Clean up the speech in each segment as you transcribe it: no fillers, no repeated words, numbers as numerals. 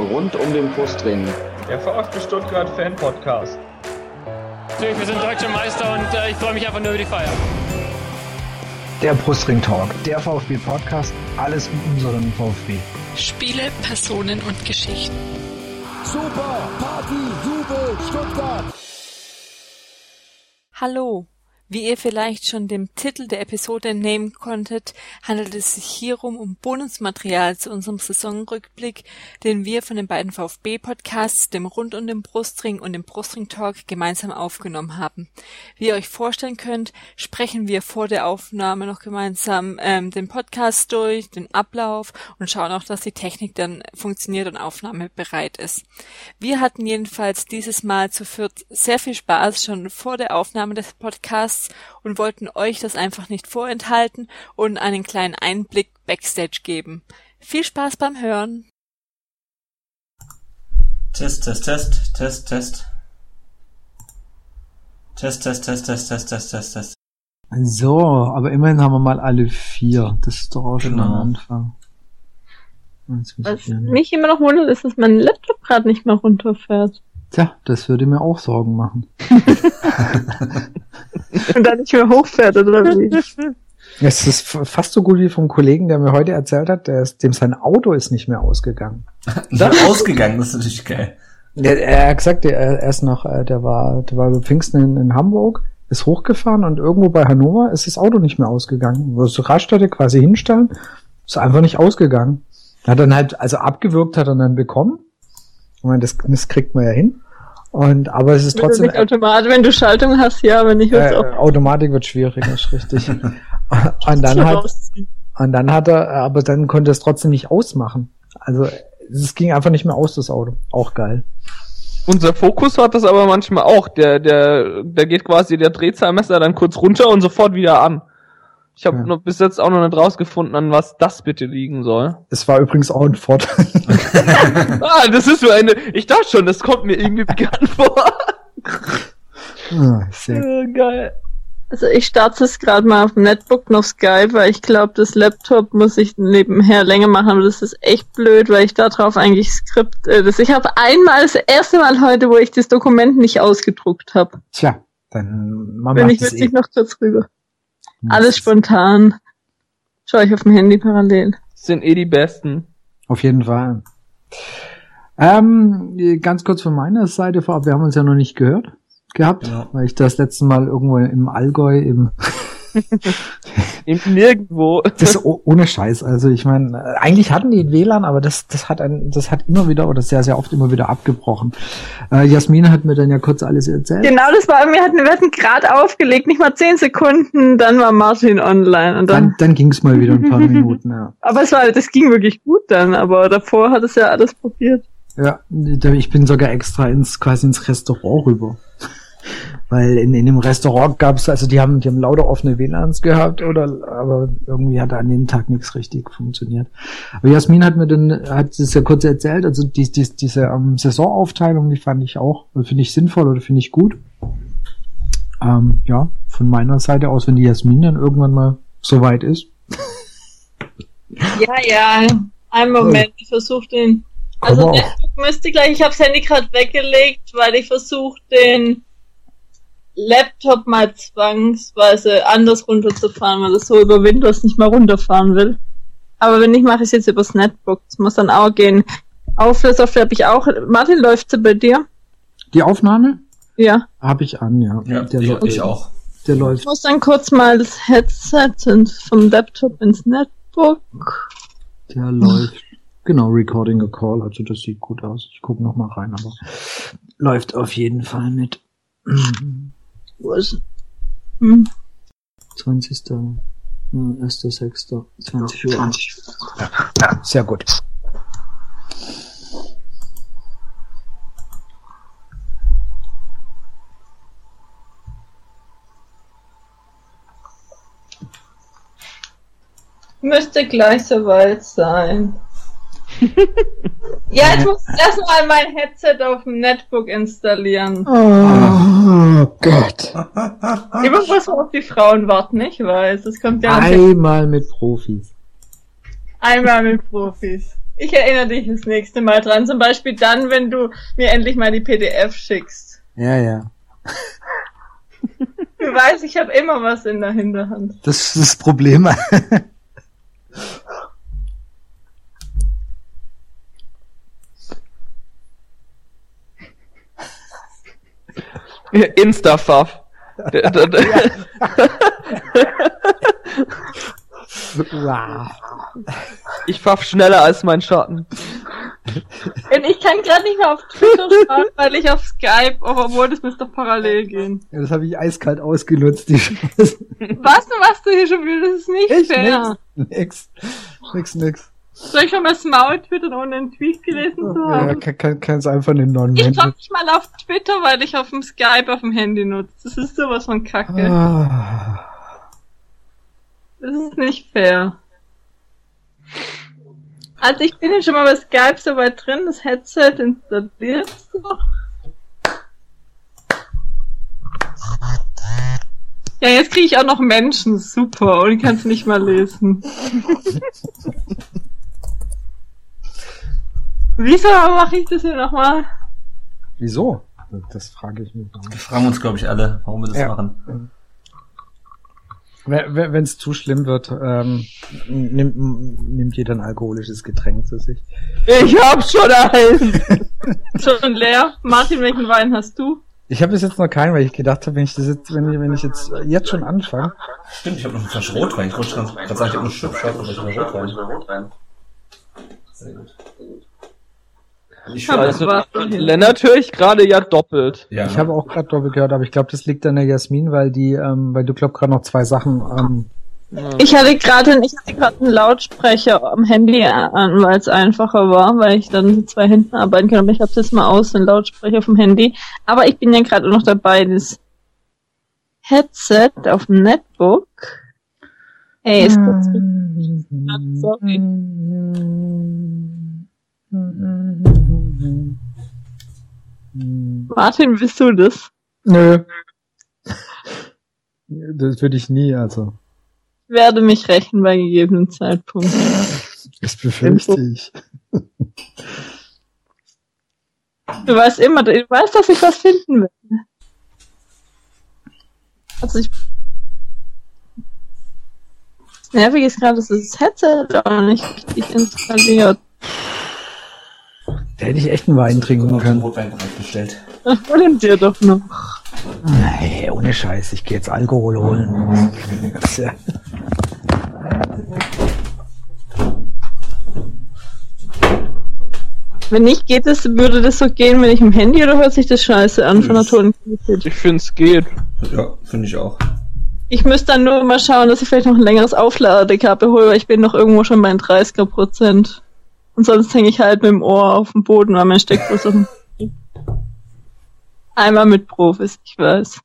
Rund um den Brustring. Der VfB Stuttgart Fan Podcast. Natürlich, wir sind deutsche Meister und ich freue mich einfach nur über die Feier. Der Brustring Talk, der VfB Podcast, alles um unseren VfB. Spiele, Personen und Geschichten. Super, Party, Jubel, Stuttgart. Hallo. Wie ihr vielleicht schon dem Titel der Episode entnehmen konntet, handelt es sich hierum um Bonusmaterial zu unserem Saisonrückblick, den wir von den beiden VfB-Podcasts, dem Rund um den Brustring und dem Brustring Talk, gemeinsam aufgenommen haben. Wie ihr euch vorstellen könnt, sprechen wir vor der Aufnahme noch gemeinsam den Podcast durch, den Ablauf und schauen auch, dass die Technik dann funktioniert und Aufnahme bereit ist. Wir hatten jedenfalls dieses Mal zu viert sehr viel Spaß schon vor der Aufnahme des Podcasts und wollten euch das einfach nicht vorenthalten und einen kleinen Einblick Backstage geben. Viel Spaß beim Hören! Test. So, aber immerhin haben wir mal alle 4. Das ist doch auch schon am Anfang. Was mich immer noch wundert, ist, dass mein Laptop gerade nicht mehr runterfährt. Tja, das würde mir auch Sorgen machen. Und dann nicht mehr hochfährt, oder wie? Es ist fast so gut wie vom Kollegen, der mir heute erzählt hat, dem sein Auto ist nicht mehr ausgegangen. Ausgegangen, das ist natürlich geil. Er hat gesagt, der war über Pfingsten in Hamburg, ist hochgefahren und irgendwo bei Hannover ist das Auto nicht mehr ausgegangen. Wo es so Raststätte quasi hinstellen, ist einfach nicht ausgegangen. Hat dann halt, also abgewürgt hat er dann bekommen. Ich meine, das kriegt man ja hin. Aber es ist trotzdem... Automatik, wenn du Schaltung hast, ja, wenn nicht... Automatik wird schwierig, ist richtig. und dann hat er, aber dann konnte er es trotzdem nicht ausmachen. Also es ging einfach nicht mehr aus, das Auto. Auch geil. Unser Fokus hat das aber manchmal auch. Der geht quasi der Drehzahlmesser dann kurz runter und sofort wieder an. Ich habe noch bis jetzt auch noch nicht rausgefunden, an was das bitte liegen soll. Es war übrigens auch ein Ford. Das ist so ich dachte schon, das kommt mir irgendwie bekannt vor. Sehr geil. Also ich starte es gerade mal auf dem Netbook noch Skype, weil ich glaube, das Laptop muss ich nebenher länger machen, aber das ist echt blöd, weil ich da drauf eigentlich ich habe das erste Mal heute, wo ich das Dokument nicht ausgedruckt habe. Tja, dann machen wir das ich noch kurz rüber. Alles spontan. Schau ich auf dem Handy parallel. Sind die Besten. Auf jeden Fall. Ganz kurz von meiner Seite vorab, wir haben uns ja noch nicht gehört gehabt, weil ich das letzte Mal irgendwo im Allgäu im Nirgendwo. Das ohne Scheiß. Also ich meine, eigentlich hatten die WLAN, aber das hat immer wieder oder sehr, sehr oft immer wieder abgebrochen. Jasmin hat mir dann ja kurz alles erzählt. Genau, wir hatten gerade aufgelegt, nicht mal 10 Sekunden, dann war Martin online und dann ging's mal wieder ein paar Minuten, ja. Aber das ging wirklich gut dann, aber davor hat es ja alles probiert. Ja, ich bin sogar extra quasi ins Restaurant rüber. Weil in dem Restaurant gab's, also die haben lauter offene WLANs gehabt, aber irgendwie hat an dem Tag nichts richtig funktioniert. Aber Jasmin hat es ja kurz erzählt, also diese Saisonaufteilung, die fand ich auch, finde ich sinnvoll oder finde ich gut. Ja, von meiner Seite aus, wenn die Jasmin dann irgendwann mal soweit ist. Ja, einen Moment, ich versuche den, also Netbook müsste gleich, ich habe das Handy gerade weggelegt, weil ich versuche den Laptop mal zwangsweise anders runterzufahren, weil es so über Windows nicht mal runterfahren will. Aber wenn nicht, mache ich es jetzt übers Netbook. Das muss dann auch gehen. Auflössoftware habe ich auch. Martin, läuft sie bei dir? Die Aufnahme? Ja. Habe ich an, ja. Ich auch. Der läuft. Ich muss dann kurz mal das Headset vom Laptop ins Netbook. Der läuft. Genau, Recording a Call, also das sieht gut aus. Ich gucke noch mal rein, aber läuft auf jeden Fall mit. Wo ist 20. 1.6. 20 Uhr. Ja, sehr gut. Müsste gleich soweit sein. Ja, jetzt muss ich erstmal mein Headset auf dem Netbook installieren. Oh Gott. Immer was auf die Frauen warten, ich weiß. Das kommt ja Einmal mit Profis. Einmal mit Profis. Ich erinnere dich das nächste Mal dran. Zum Beispiel dann, wenn du mir endlich mal die PDF schickst. Ja. Du weißt, ich habe immer was in der Hinterhand. Das ist das Problem. Insta-Fuff. Wow. Ich pfaff schneller als mein Schatten. Und ich kann gerade nicht mehr auf Twitter schauen, weil ich auf Skype, obwohl das müsste doch parallel gehen. Ja, das habe ich eiskalt ausgenutzt, die Scheiße. Was machst du hier schon wieder? Das ist nicht fair. Nix. Soll ich schon mal Maul twittern, ohne einen Tweet gelesen zu haben? Ja, kannst einfach einen Ich Non-Mensch. schaue nicht mal auf Twitter, weil ich auf dem Skype auf dem Handy nutze. Das ist sowas von Kacke. Ah. Das ist nicht fair. Also ich bin ja schon mal bei Skype so weit drin, das Headset installiert noch. Ja, jetzt kriege ich auch noch Menschen, super, und ich kann es nicht mal lesen. Wieso mache ich das hier nochmal? Wieso? Das frage ich mich. Wir fragen uns, glaube ich, alle, warum wir das machen. Wenn es zu schlimm wird, nimmt jeder ein alkoholisches Getränk zu sich. Ich hab schon einen! Schon leer? Martin, welchen Wein hast du? Ich habe bis jetzt noch keinen, weil ich gedacht habe, wenn ich jetzt schon anfange. Stimmt, ich habe noch eine Flasche Rotwein. Ich wollte gerade sagen, ich habe eine Schubschott, aber ich habe Rotwein. Sehr gut. Also, Lennart höre ich gerade ja doppelt. Ja. Ich habe auch gerade doppelt gehört, aber ich glaube, das liegt an der Jasmin, weil du glaub gerade noch 2 Sachen. Ich hatte gerade einen Lautsprecher am Handy an, weil es einfacher war, weil ich dann 2 hinten arbeiten kann. Aber ich habe jetzt mal aus, den Lautsprecher vom Handy. Aber ich bin ja gerade noch dabei, das Headset auf dem Netbook. Ey, ist das sorry. Martin, bist du das? Nö. Das würde ich nie, also. Ich werde mich rächen bei gegebenen Zeitpunkt. Das befürchte ich. Du weißt, dass ich was finden will. Also nervig ist gerade, dass das Headset auch nicht richtig installiert. Da hätte ich echt einen Wein trinken können. Rotwein bereitgestellt. Ach, hol dir doch noch. Nee, ohne Scheiß, ich gehe jetzt Alkohol holen. Das ist ja... Wenn nicht, würde das so gehen, wenn ich im Handy, oder hört sich das scheiße an von der Tonqualität? Ich finde es geht. Ja, finde ich auch. Ich müsste dann nur mal schauen, dass ich vielleicht noch ein längeres Aufladekabel hole, weil ich bin noch irgendwo schon bei 30%. Und sonst hänge ich halt mit dem Ohr auf dem Boden, weil mein Steckfuß auf dem... Einmal mit Profis, ich weiß.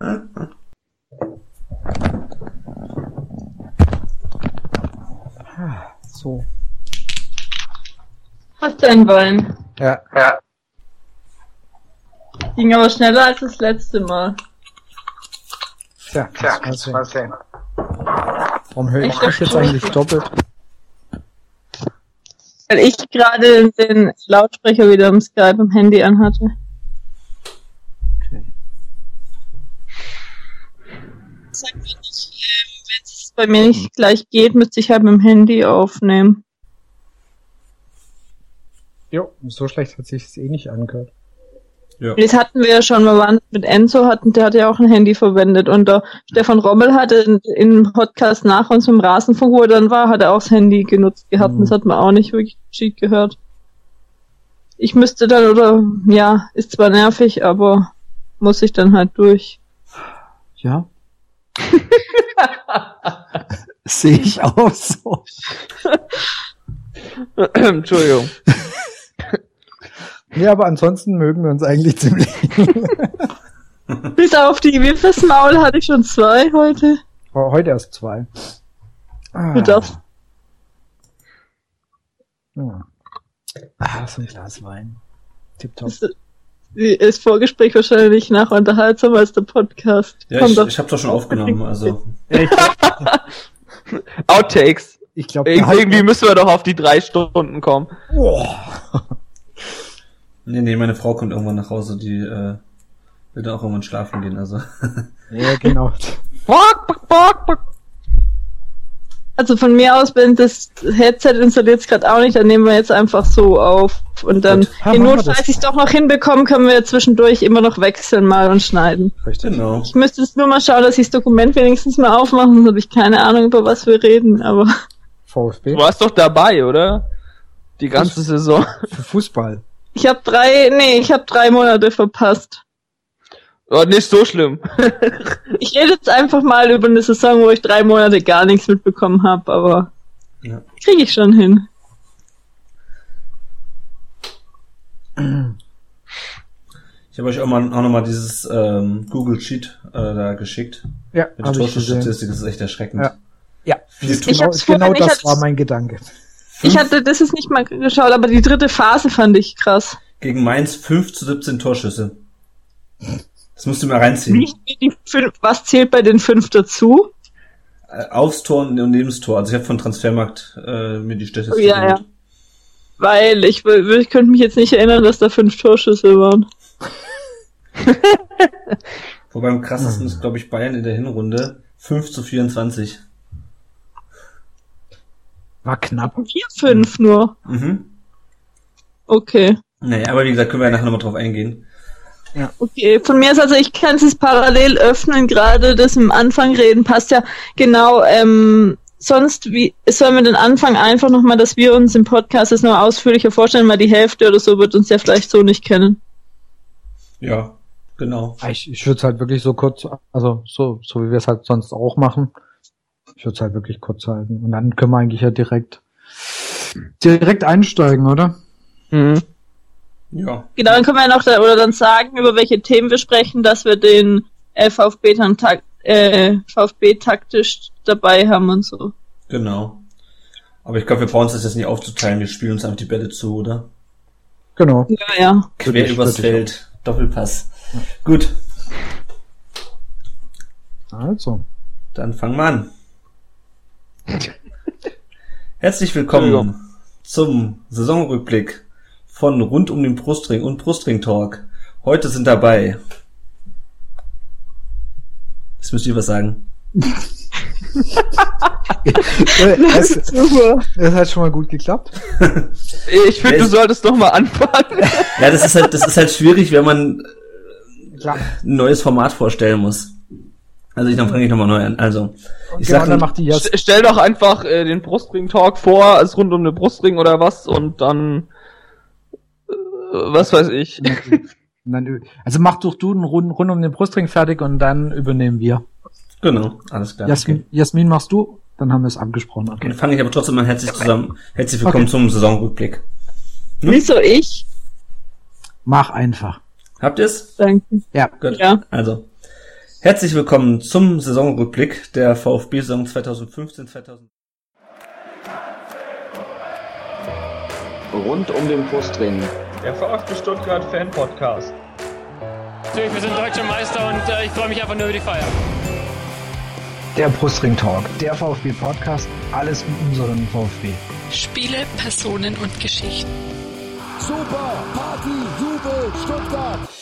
So. Hast du einen Wein? Ja. Ging aber schneller als das letzte Mal. Tja, mal sehen. Warum höre ich dich jetzt eigentlich doppelt? Weil ich gerade den Lautsprecher wieder im Skype im Handy anhatte. Okay. Sag mir nicht, wenn es bei mir nicht gleich geht, müsste ich halt mit dem Handy aufnehmen. Jo, so schlecht hat sich es eh nicht angehört. Ja. Das hatten wir ja schon, wir waren mit Enzo, der hat ja auch ein Handy verwendet, und der Stefan Rommel hatte im Podcast nach uns im Rasenfunk, wo er dann war, hat er auch das Handy genutzt gehabt, und das hat man auch nicht wirklich gescheit gehört. Ich müsste dann, ist zwar nervig, aber muss ich dann halt durch. Ja. Sehe ich auch so. Entschuldigung. Ja, aber ansonsten mögen wir uns eigentlich ziemlich. Bis auf die Wipfelsmaul hatte ich schon 2 heute. Heute erst 2. Du darfst. Ja. So ein Glas Wein. Tipptopp. Ist Vorgespräch wahrscheinlich nach unterhaltsamer als der Podcast. Ja, ich habe doch schon aufgenommen, also. Outtakes. ich glaube... Irgendwie müssen wir doch auf die 3 Stunden kommen. Boah. Nee, meine Frau kommt irgendwann nach Hause, die will dann auch irgendwann schlafen gehen, also. Ja, genau. Also von mir aus, wenn das Headset installiert gerade auch nicht, dann nehmen wir jetzt einfach so auf. Und dann, in Not, falls ich es doch noch hinbekomme, können wir zwischendurch immer noch wechseln mal und schneiden. Richtig. Genau. Ich müsste jetzt nur mal schauen, dass ich das Dokument wenigstens mal aufmache, sonst habe ich keine Ahnung, über was wir reden, aber... VfB? Du warst doch dabei, oder? Die ganze Saison. Für Fußball. Ich habe 3 Monate verpasst. Oh, nicht so schlimm. Ich rede jetzt einfach mal über eine Saison, wo ich 3 Monate gar nichts mitbekommen habe, aber kriege ich schon hin. Ich habe euch auch nochmal dieses Google Sheet da geschickt. Ja, mit der Torschusstatistik, das ist echt erschreckend. Ja. Genau das war mein Gedanke. Ich hatte das ist nicht mal geschaut, aber die 3. Phase fand ich krass. Gegen Mainz 5-17 Torschüsse. Das musst du mal reinziehen. Was zählt bei den 5 dazu? Aufs Tor und neben das Tor. Also ich habe von Transfermarkt mir die Statistik geholt. Weil ich könnte mich jetzt nicht erinnern, dass da 5 Torschüsse waren. Wobei am krassesten ist, glaube ich, Bayern in der Hinrunde 5-24. War knapp. 4-5 nur. Mhm. Okay. Naja, aber wie gesagt, können wir ja nachher nochmal drauf eingehen. Ja. Okay, von mir ist also, ich kann es parallel öffnen, gerade das im Anfang reden passt ja genau, sonst wie sollen wir den Anfang einfach nochmal, dass wir uns im Podcast das noch ausführlicher vorstellen, weil die Hälfte oder so wird uns ja vielleicht so nicht kennen. Ja, genau. Ich würde es halt wirklich so kurz, also so wie wir es halt sonst auch machen. Ich würde es halt wirklich kurz halten. Und dann können wir eigentlich ja direkt einsteigen, oder? Mhm. Ja. Genau, dann können wir ja noch dann sagen, über welche Themen wir sprechen, dass wir den VfB taktisch dabei haben und so. Genau. Aber ich glaube, wir brauchen uns das jetzt nicht aufzuteilen, wir spielen uns einfach die Bälle zu, oder? Genau. Ja. Quer übers Feld. Doppelpass. Ja. Gut. Also. Dann fangen wir an. Herzlich willkommen zum Saisonrückblick von Rund um den Brustring und Brustring Talk. Heute sind dabei. Jetzt müsst ihr was sagen. Das hat schon mal gut geklappt. Ich finde, du solltest doch mal anfangen. Ja, das ist halt schwierig, wenn man ein neues Format vorstellen muss. Also dann fange ich nochmal neu an. Also, stell doch einfach den Brustring-Talk vor, als rund um den Brustring oder was, und dann was weiß ich. Also mach doch du einen rund um den Brustring fertig und dann übernehmen wir. Genau, alles klar. Jasmin machst du, dann haben wir es abgesprochen. Okay. Dann fange ich aber trotzdem mal herzlich willkommen zum Saisonrückblick. Wieso ich? Mach einfach. Habt ihr's? Danke. Ja. Gut. Ja. Also, herzlich willkommen zum Saisonrückblick der VfB-Saison 2015-2016. Rund um den Brustring. Der VfB Stuttgart Fan-Podcast. Natürlich, wir sind deutscher Meister und ich freue mich einfach nur über die Feier. Der Brustring Talk, der VfB Podcast, alles um unseren VfB. Spiele, Personen und Geschichten. Super, Party, Jubel, Stuttgart.